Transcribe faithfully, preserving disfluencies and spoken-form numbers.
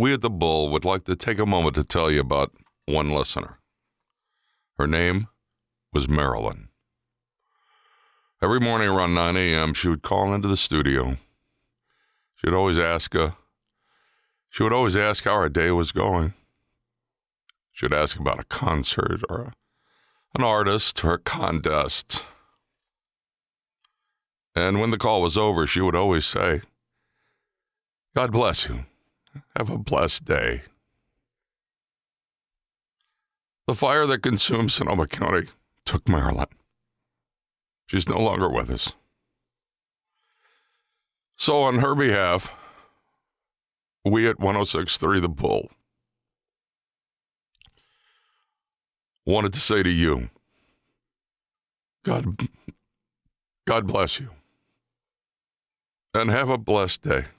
we at the Bull would like to take a moment to tell you about one listener. Her name was Marilyn. Every morning around nine a.m., she would call into the studio. She'd always ask, uh, she would always ask how our day was going. She'd ask about a concert or a, an artist or a contest. And when the call was over, she would always say, "God bless you. Have a blessed day." The fire that consumed Sonoma County took Marilyn. She's no longer with us. So on her behalf, we at one oh six point three The Bull wanted to say to you, God, God bless you, and have a blessed day.